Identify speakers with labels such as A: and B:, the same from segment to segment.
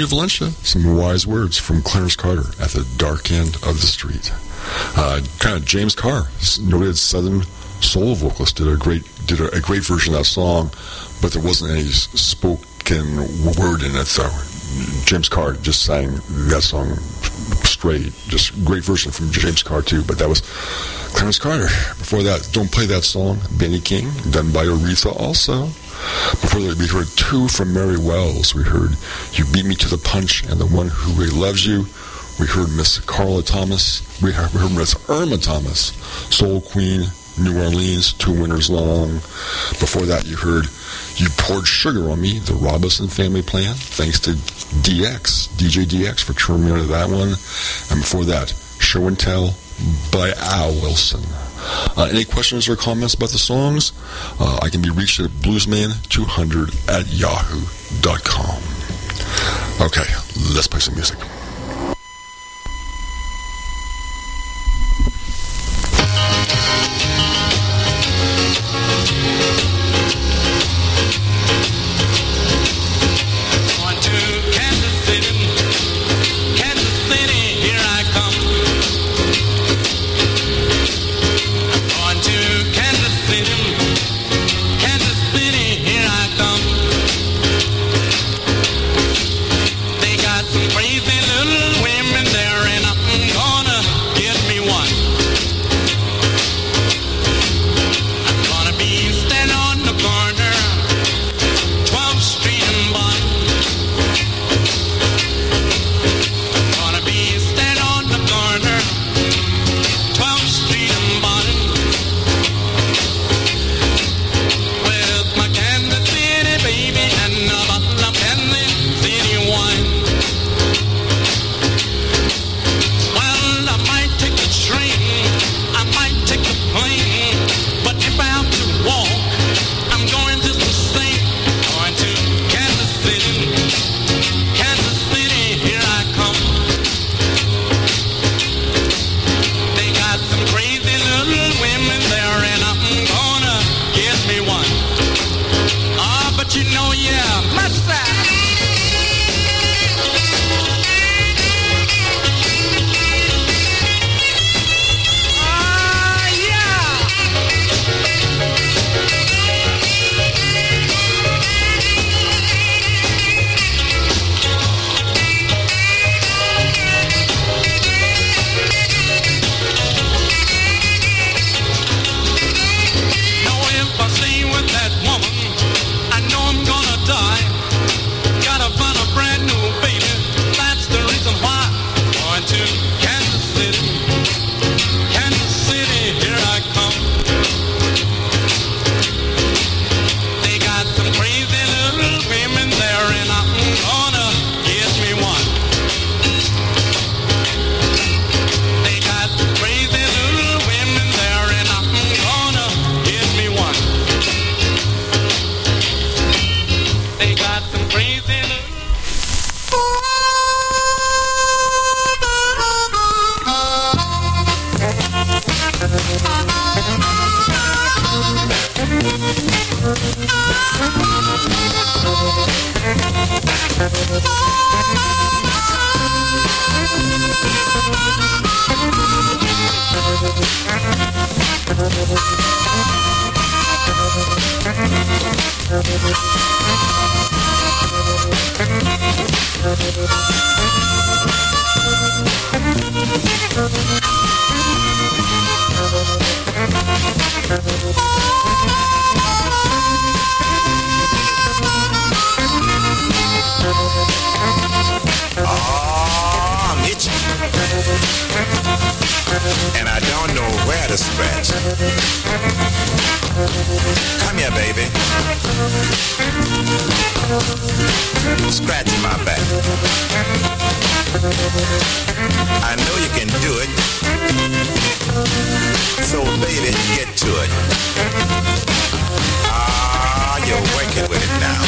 A: Radio Valencia, some wise words from Clarence Carter at the dark end of the street. Kind of James Carr, noted Southern soul vocalist, did a great version of that song, but there wasn't any spoken word in it though. James Carr just sang that song straight. Just great version from James Carr too, but that was Clarence Carter. Before that, Don't Play That Song, Benny King, done by Aretha also. Before that, we heard two from Mary Wells. We heard You Beat Me to the Punch and The One Who Really Loves You. We heard Miss Carla Thomas. We heard Miss Irma Thomas, Soul Queen, New Orleans, 2 Winters Long. Before that, you heard You Poured Sugar on Me, the Robinson Family Plan. Thanks to DJ DX for turning me onto that one. And before that, Show and Tell by Al Wilson. Any questions or comments about the songs? I can be reached at bluesman200@yahoo.com. Okay, let's play some music.
B: And I don't know where to scratch. Come here, baby. Scratch my back. I know you can do it. So, baby, get to it. Ah, you're working with it now.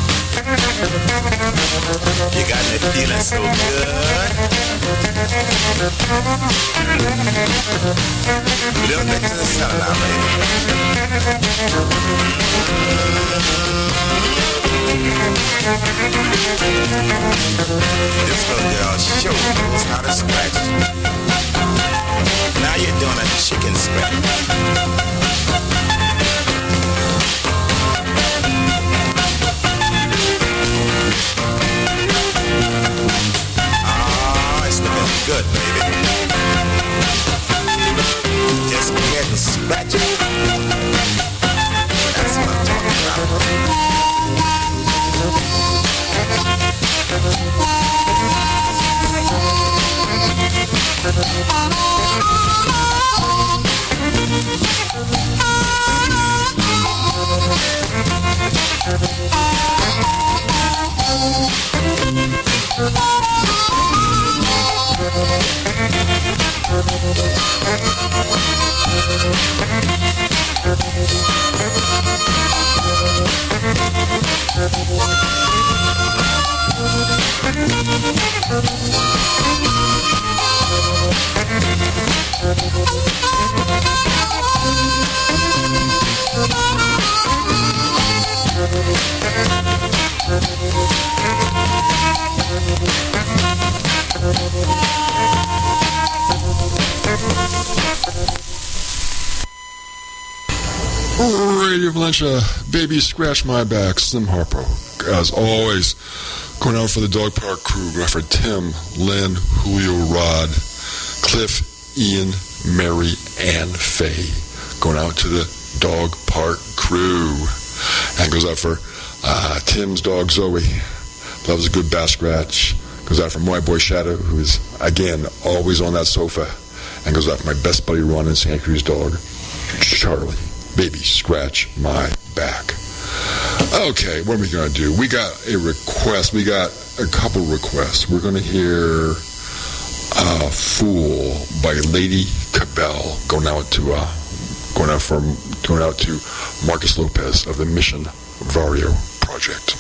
B: You got me feeling so good. Little bit to the center now, baby. This little girl sure knows how to scratch. Now you're doing a chicken scratch. Good, baby. Just go ahead and scratch it. That's what I'm talking about.
A: Radio Valencia, Baby Scratch My Back, Slim Harpo. As always, going out for the Dog Park crew, going out for Tim, Lynn, Julio, Rod, Cliff, Ian, Mary, and Faye. Going out to the Dog Park crew. And goes out for Tim's dog, Zoe. Loves a good bass scratch. Goes out for my boy Shadow, who is, again, always on that sofa. And goes out for my best buddy Ron and Santa Cruz dog, Charlie. Baby, scratch my back. Okay, what are we going to do? We got a request. We got a couple requests. We're going to hear Fool by Lady Cabell going out to Marcus Lopez of the Mission Vario Project.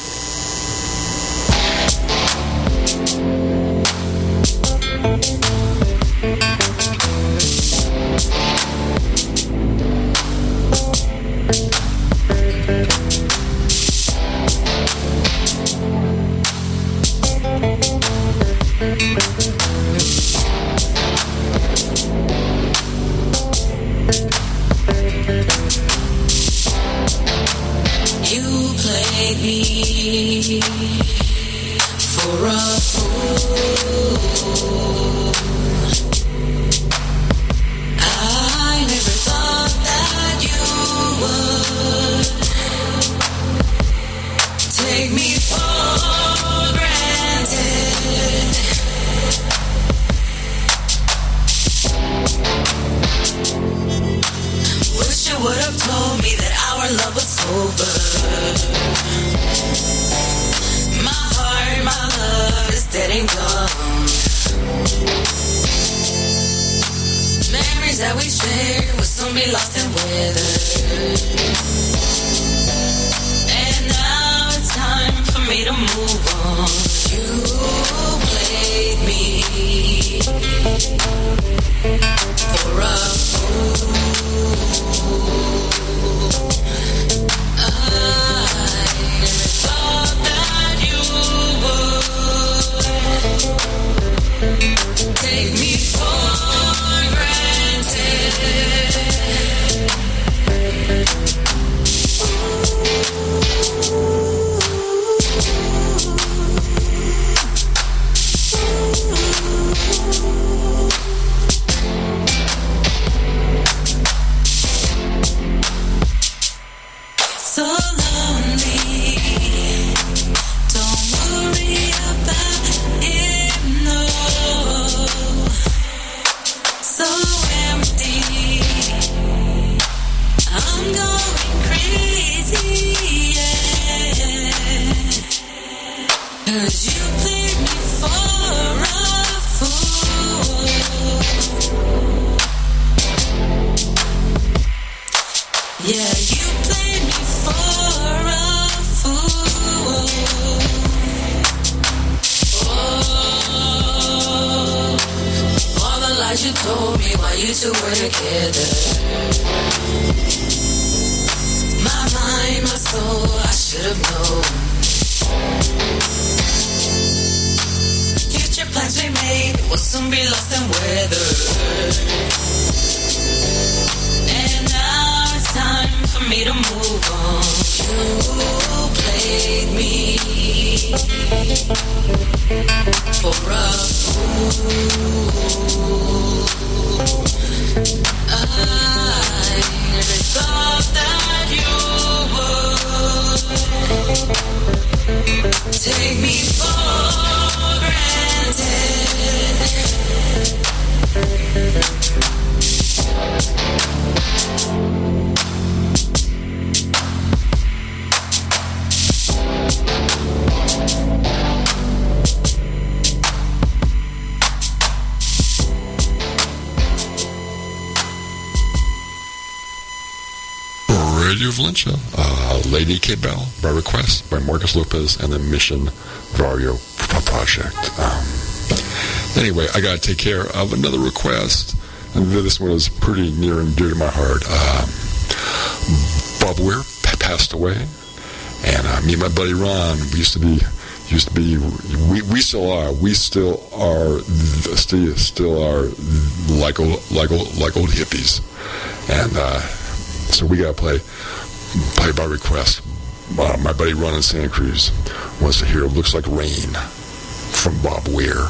C: For a fool, I never thought that you would take me for granted. Wish you would have told me that our love was over. My love is dead and gone. Memories that we shared will soon be lost in weather. And now it's time for me to move on. You played me for a fool. I never thought that you would take me for granted. So lonely, don't worry about him, no. you told me while you two were together. My mind, my soul, I should have known. Future plans we made will soon be lost in weather. And now it's time for me to move on. You played me for a fool. I never thought that you would take me for
A: Radio Valencia, Lady K. Bell, by request by Marcus Lopez and the Mission Vario Project. Anyway, I got to take care of another request, and this one is pretty near and dear to my heart. Bob Weir passed away, and me and my buddy Ron, we still are like old hippies, and so we got to play by request. My buddy Ron in Santa Cruz wants to hear "Looks Like Rain" from Bob Weir.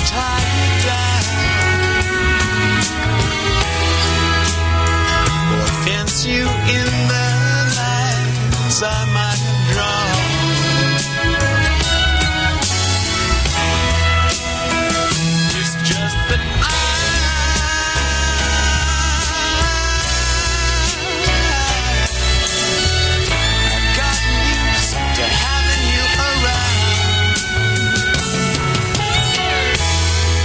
D: tie you down, or fence you in the lines I might have drawn. It's just that I've gotten used to having you around.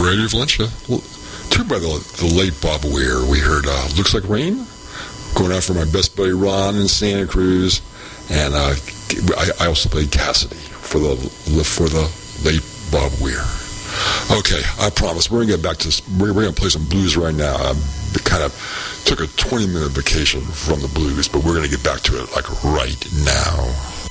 A: Radio Valencia. Tuned by the late Bob Weir. We heard Looks Like Rain, going out for my best buddy Ron in Santa Cruz, and I also played Cassidy for the late Bob Weir. Okay, I promise we're gonna get back to this. We're gonna play some blues right now. I kind of took a 20-minute vacation from the blues, but we're gonna get back to it like right now.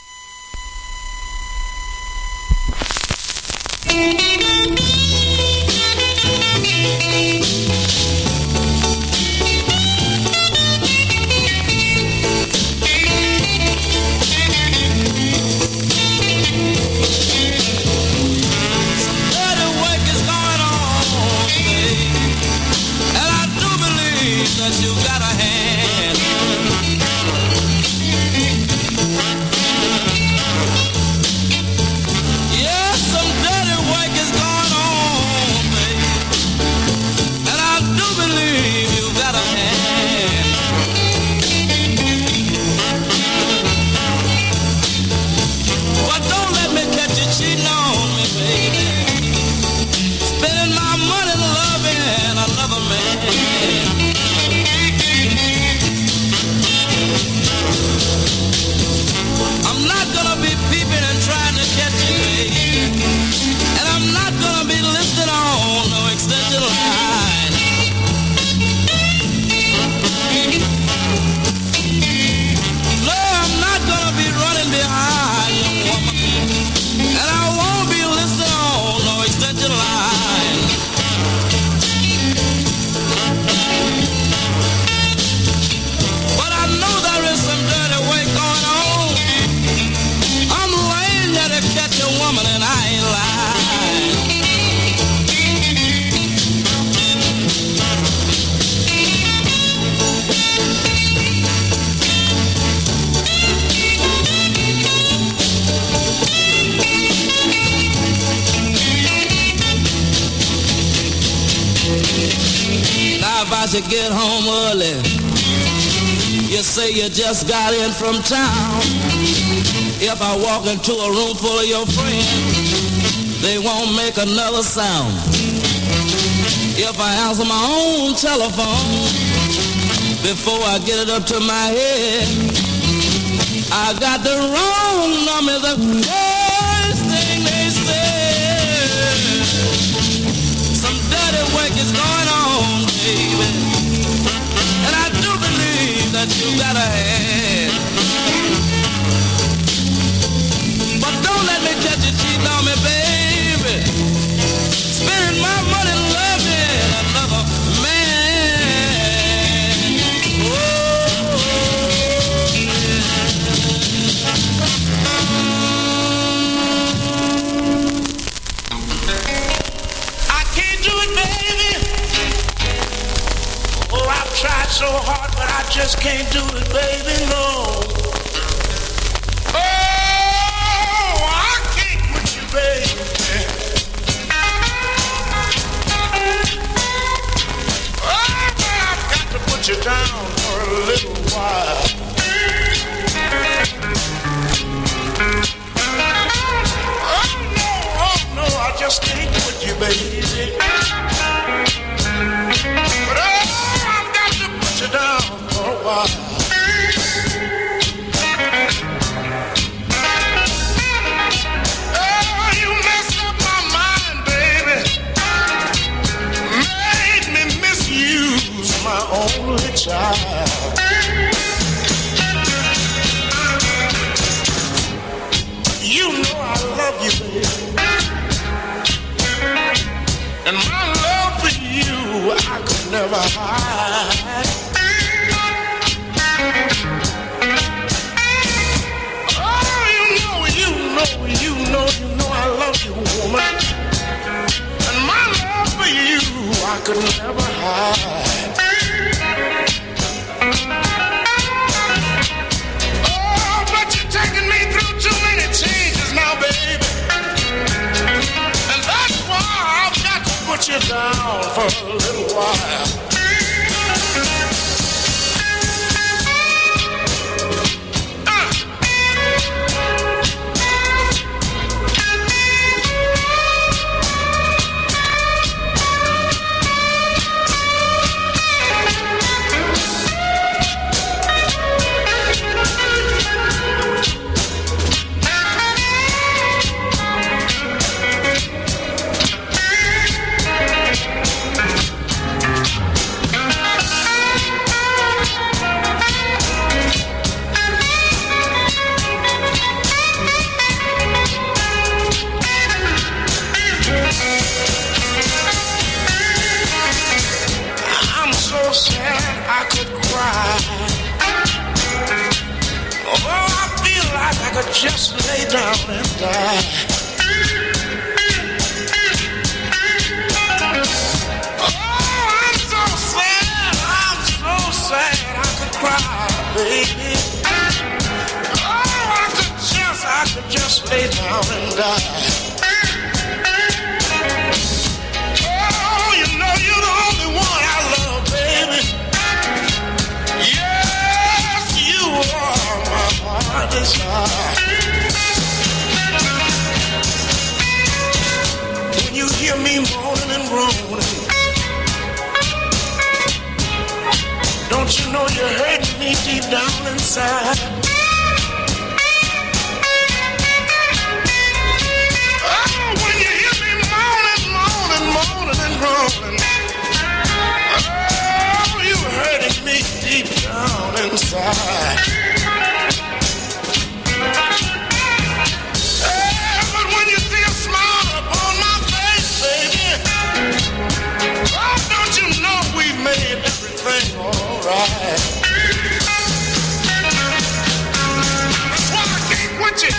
E: To get home early, you say you just got in from town. If I walk into a room full of your friends, they won't make another sound. If I answer my own telephone, before I get it up to my head, I got the wrong number, the first thing they said. Some dirty work is going on, baby, and I do believe that you got a hand. But don't let me catch you cheating on me, baby, spending my money loving another man. Oh,
D: I can't do it, baby. Oh, I've tried so hard, but I just can't do it, baby, no. Oh, I can't with you, baby. Oh, but I've got to put you down for a little while. Oh, no, I just can't with you, baby. But I've got to put you down for a while. Oh, you messed up my mind, baby. Made me misuse my only child. You know I love you, baby. And my love for you I could never hide. Oh, you know I love you, woman. And my love for you I could never hide. Oh, but you're taking me through too many changes now, baby. And that's why I've got to put you down for a little while. lay down and die. Oh, I'm so sad, I could cry, baby. Oh, I could just lay down and die. Oh, you know you're the only one I love, baby. Yes, you are my heart desire. When you hear me moaning and groaning, don't you know you're hurting me deep down inside? Oh, when you hear me moaning and groaning, oh, you're hurting me deep down inside. But when you see a smile upon my face, baby, oh, don't you know we've made everything alright? That's why I can't quit you.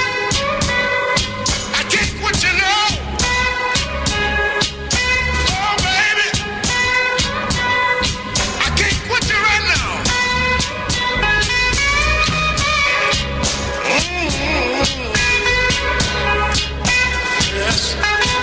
D: I can't quit you now. Oh, baby, I can't quit you right now. Yes.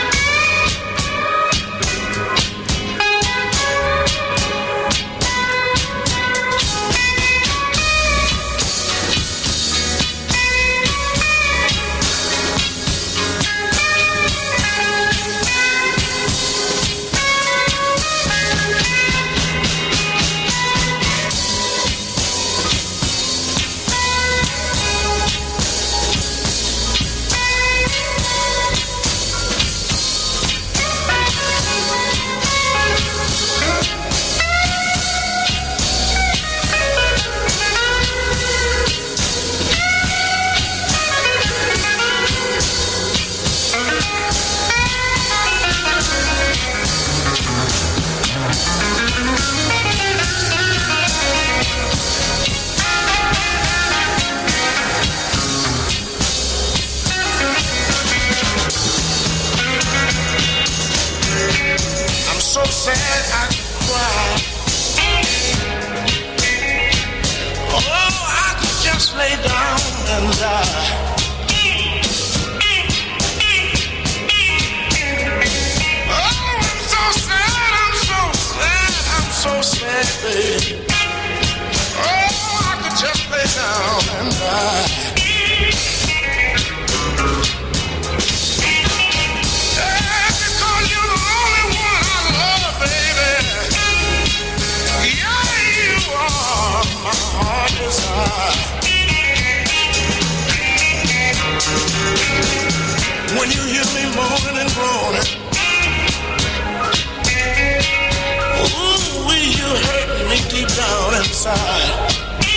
D: I'm so sad I could cry. Oh, I could just lay down and die. Oh, I'm so sad, baby. Oh, I could just lay down and die. Yeah, because you're the only one I love, baby. Yeah, you are my heart desire. When you hear me moaning and groaning, ooh, you hurt me deep down inside.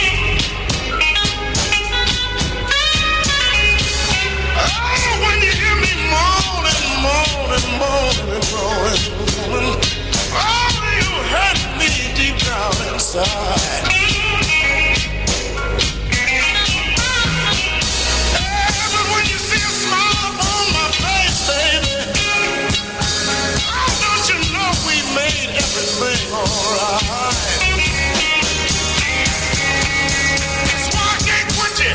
D: Oh, when you hear me moaning and groaning, oh, you hurt me deep down inside. But when you see a smile upon my face, baby, oh, don't you know we made everything alright? That's why I can't quit you.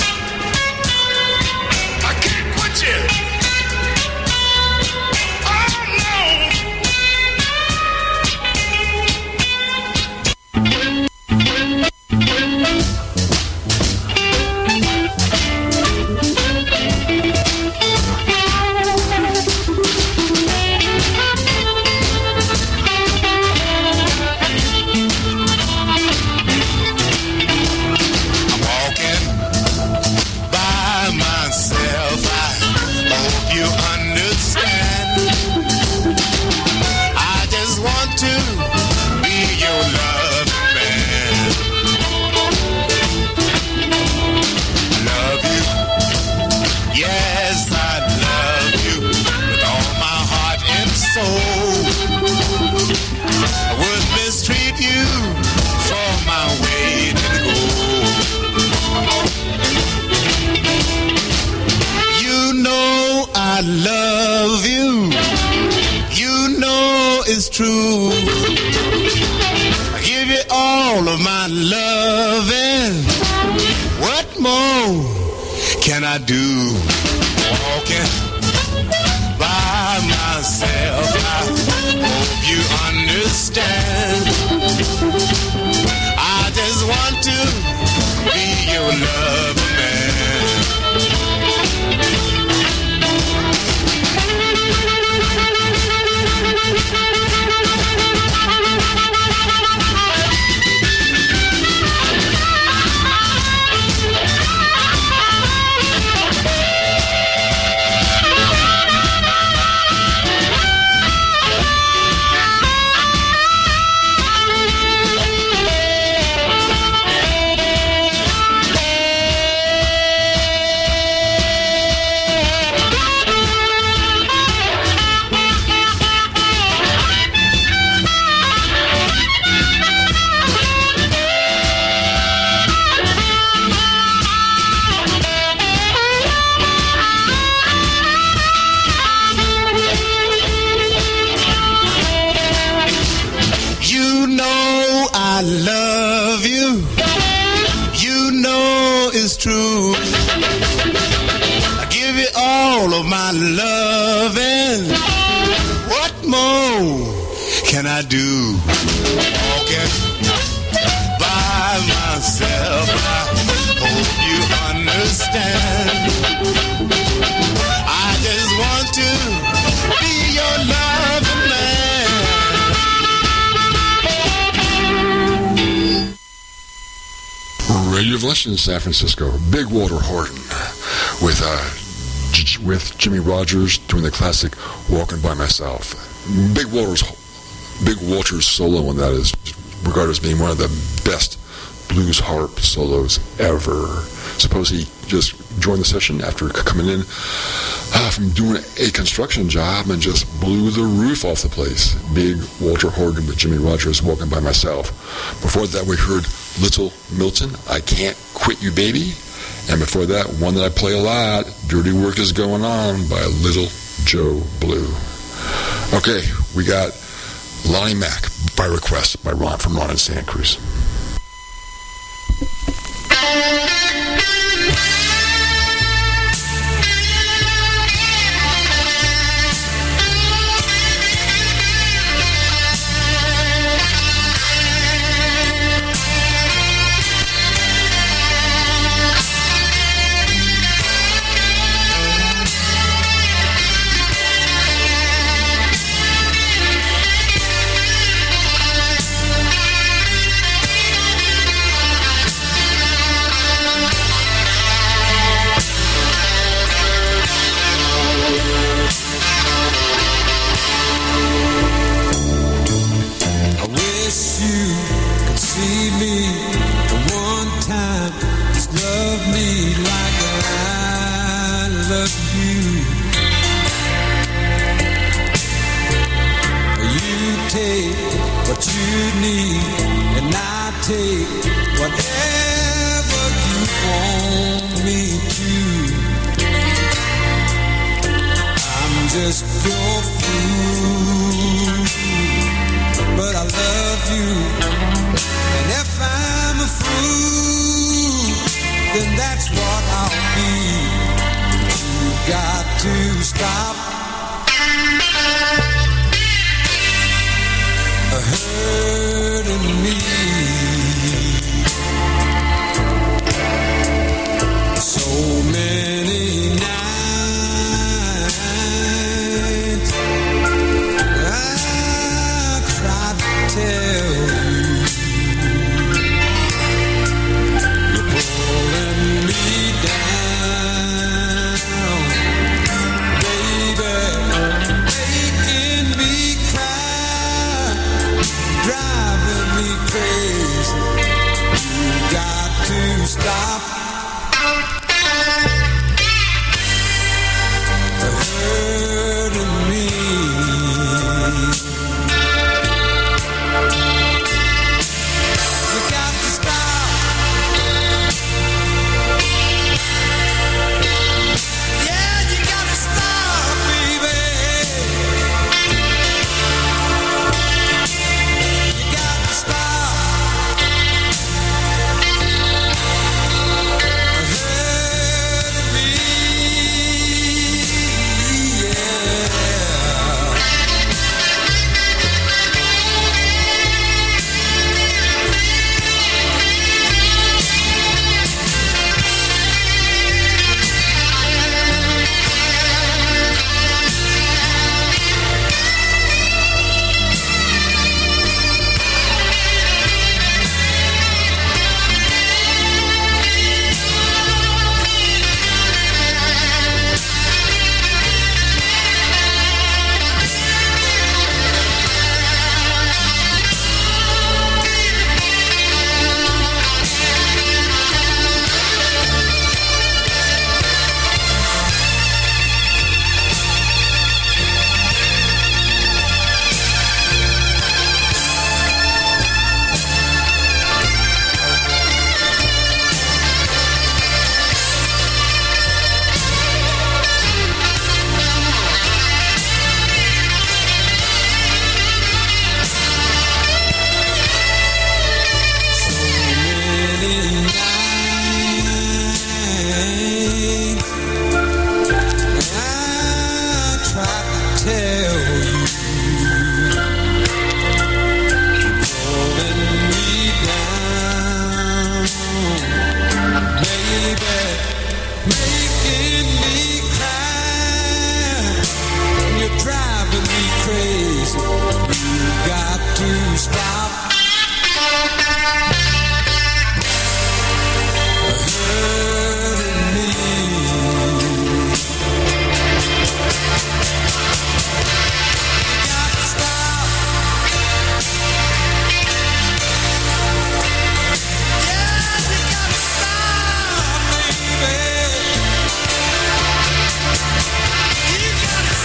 D: I can't quit you. Oh, no.
B: love you. You know it's true. I give you all of my loving. What more can I do? Walking by myself, I hope you understand. I just want to be your lover man. I love you. You know it's true. I give you all of my loving. What more can I do? Walking by myself, I hope you understand. I just want to be your loving man.
A: Radio Evolution in San Francisco, Big Walter Horton with Jimmy Rogers doing the classic "Walking by Myself." Big Walter's solo on that is regarded as being one of the best blues harp solos ever. Suppose he just joined the session after coming in from doing a construction job and just blew the roof off the place. Big Walter Horton with Jimmy Rogers, "Walking by Myself." Before that, we heard Little Milton, "I Can't Quit You Baby." And before that, one that I play a lot, "Dirty Work Is Going On" by Little Joe Blue. Okay, we got Lonnie Mack by request by Ron from Ron and Santa Cruz.
F: Driving me crazy. tell you, you're pulling me down, baby, making me cry. You're driving me crazy. You've got to stop. Hurting me. You got to stop. Yeah, you got to stop, baby. You got to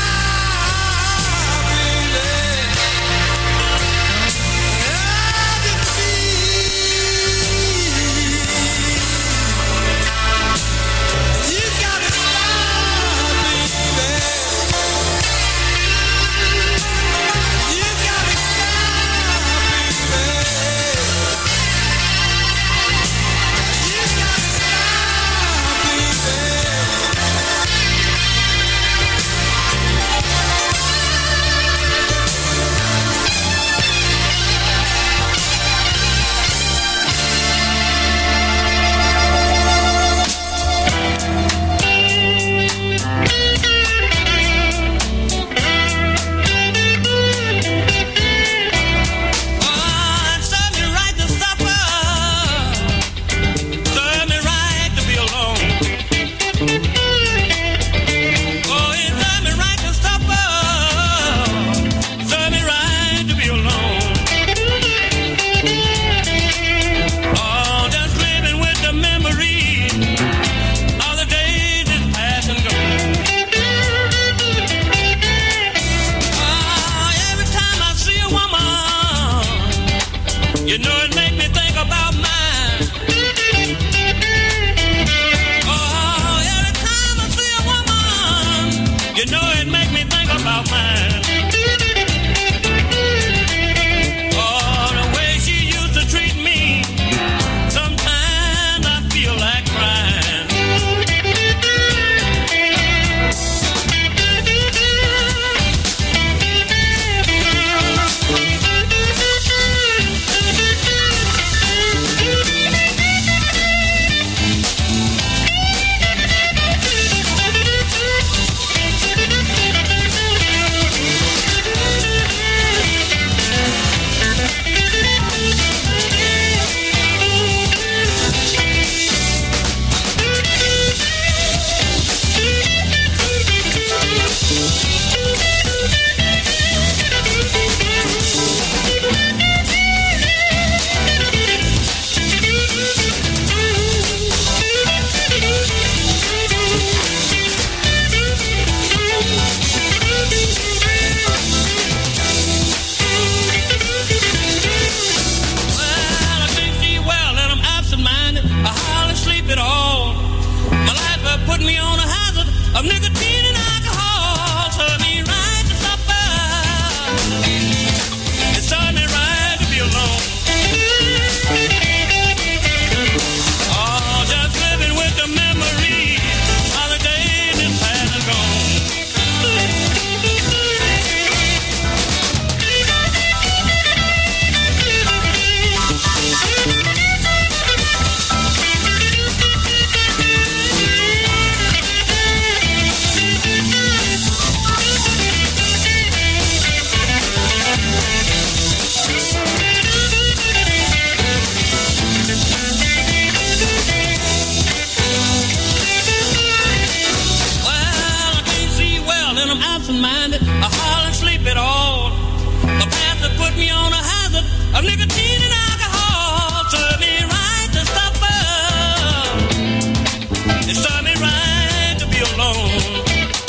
F: stop, baby. Hurting me. You gotta stop, baby. You gotta stop, baby. You gotta stop, serve me right to supper. Serve me right to be alone. Oh, it serve me right to supper. Serve me right to be alone. Oh, just living with the memory of the days that's past and gone. Oh, every time I see a woman, you know it make me think about mine. Oh, every time I see a woman, you know it make me think about mine. Oh, the way she used to treat me, sometimes I feel like crying. Well, I can't see well and I'm absent-minded. I hardly sleep at all. My life put me on a hazard of nicotine and alcohol. Serve me right to supper. It served me right to be alone. Oh, just living with the memory of the days that past and gone. Well, I can't see well and I'm absent-minded. I hardly sleep at all. The pastor put me on a hazard of nicotine and alcohol. Serve me right to supper. It served me right to be alone.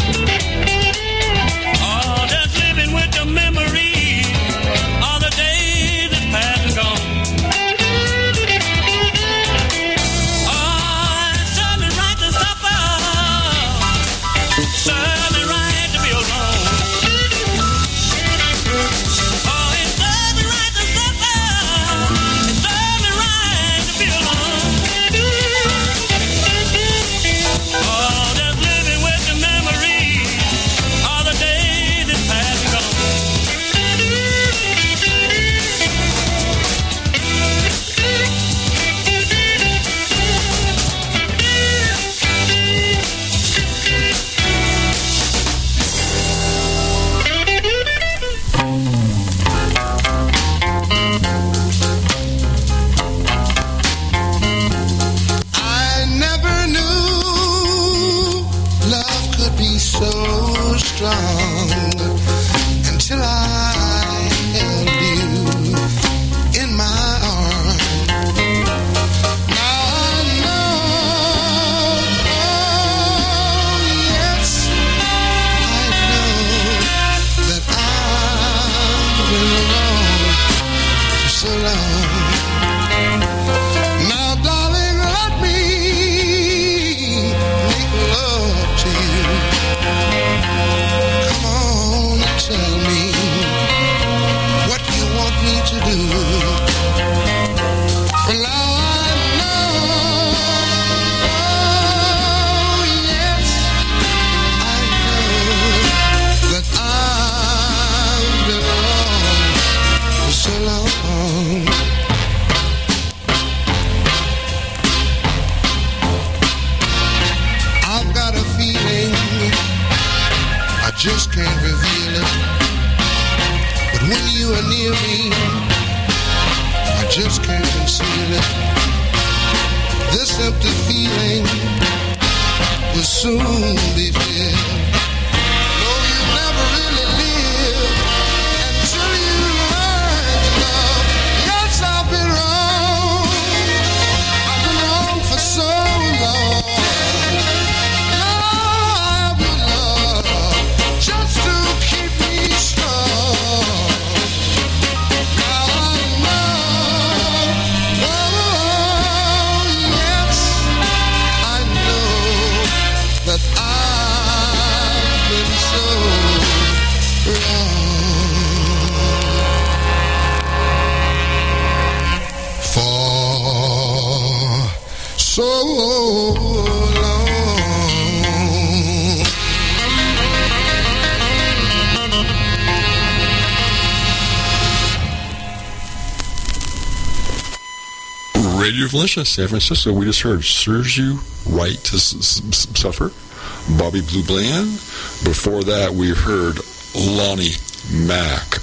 F: Oh, just living with the memory of the days that's past and gone. Oh, it served me right to supper. Serve me right to be alone. Oh, it served me right to supper.
G: strong until I held you in my arms. Now I know, oh yes, I know that I've been alone for so long. Now, darling, let me make love to you. Come on and tell me what you want me to do. Well, now I know, oh yes, I know that I've been alone for so long. I've got a feeling, I just can't reveal it, but when you are near me, I just can't conceal it. This empty feeling will soon be filled. No, you never really live until you learn to love. Yes, I've been wrong. I've been wrong for so long. I've been loved just to keep me strong. Now I know, oh yes, I know that I've been so wrong for so long.
A: Radio Valencia, San Francisco. We just heard Serves You Right to Suffer, Bobby Blue Bland. Before that, we heard Lonnie Mack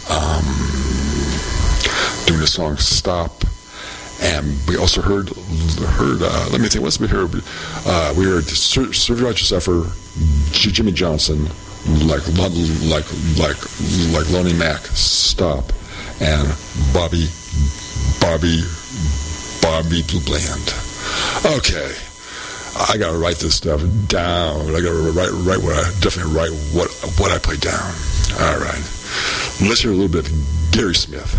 A: doing the song Stop. And we also heard let me think, what's we heard? We heard Serves You Right to Suffer, Jimmy Johnson, like Lonnie Mack, Stop, and Bobby Blue Bland. Okay, I gotta write this stuff down. I gotta write what I play down. All right, let's hear a little bit of Gary Smith.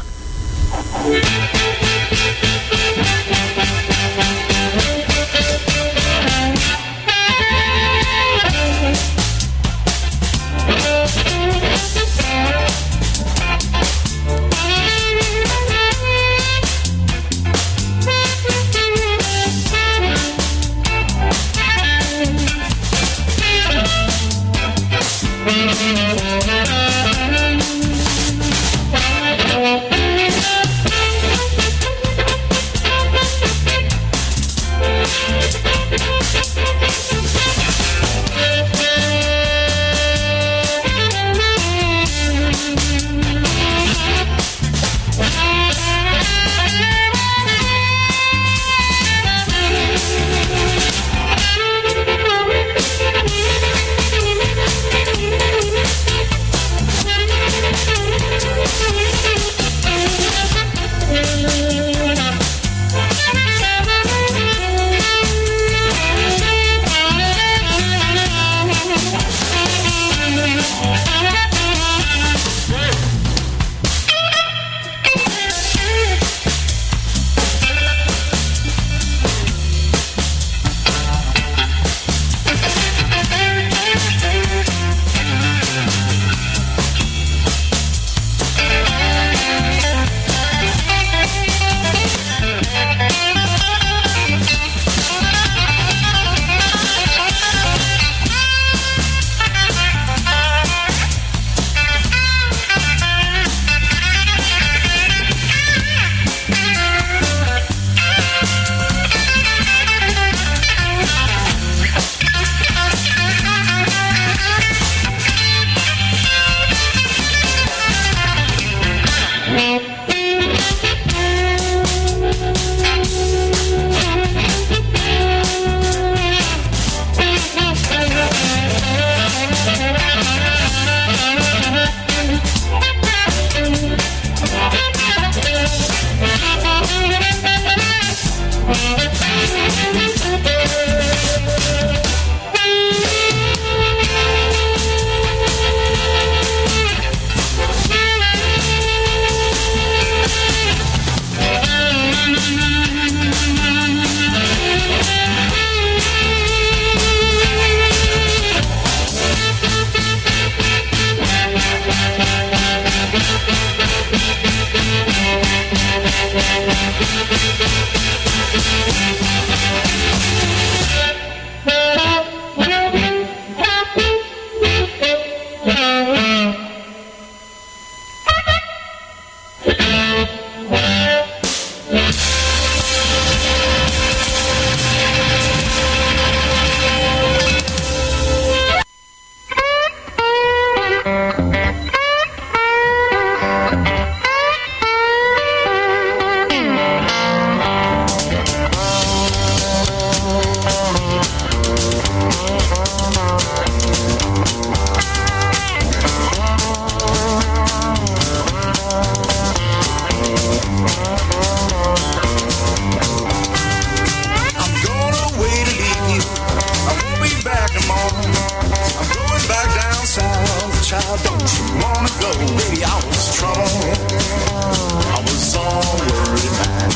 B: wanna go, baby, I was trouble. I was all worried, man.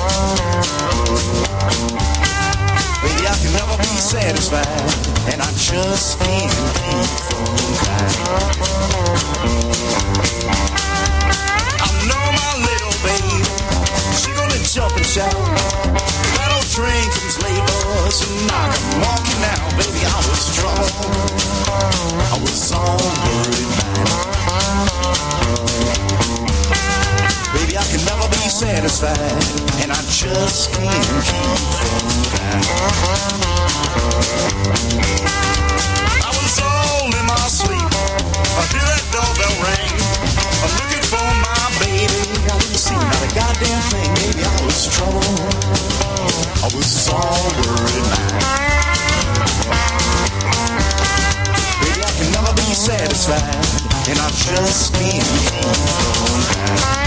B: Baby, I can never be satisfied, and I just can't keep from crying. I know my little baby, she gonna jump and shout. That old train comes late, boys, and I'm walking now. Baby, I was trouble. I was all worried, man. Baby, I can never be satisfied, and I just can't keep from crying. I was all in my sleep. I hear that doorbell ring. I'm looking for my baby. I didn't see not a goddamn thing. Baby, I was trouble. I was all worried, man. Baby, I can never be satisfied, and I just can't keep from crying.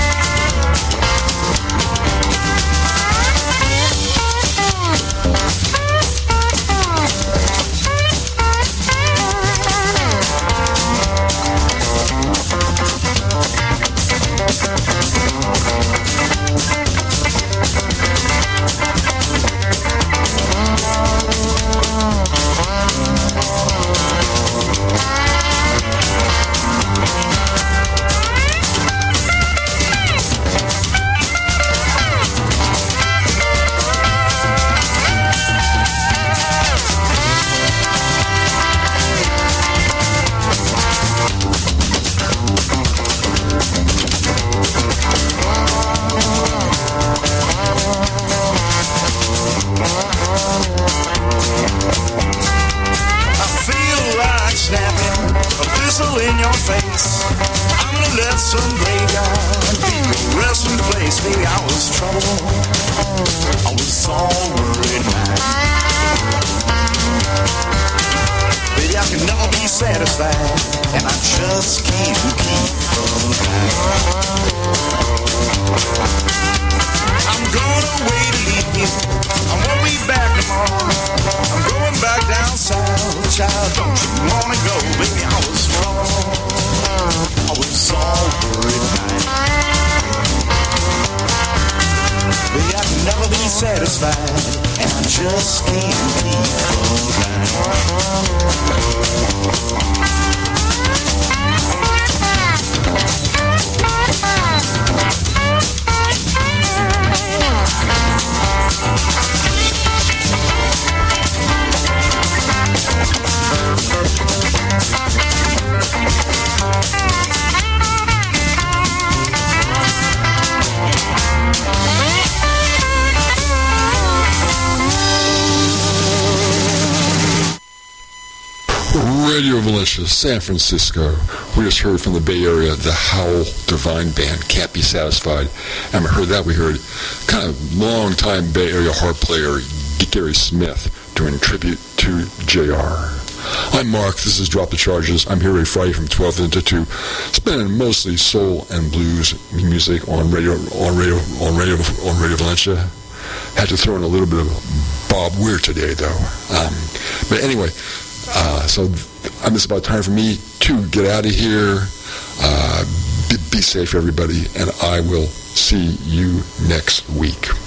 A: Radio Valencia, San Francisco. We just heard from the Bay Area, the Howl Divine Band, Can't Be Satisfied. And we heard that. We heard kind of long-time Bay Area harp player Gary Smith doing tribute to JR. I'm Mark. This is Drop the Charges. I'm here every Friday from 12 to 2, spinning mostly soul and blues music on Radio Valencia. Had to throw in a little bit of Bob Weir today, though. But anyway, so it's about time for me to get out of here. Be safe, everybody, and I will see you next week.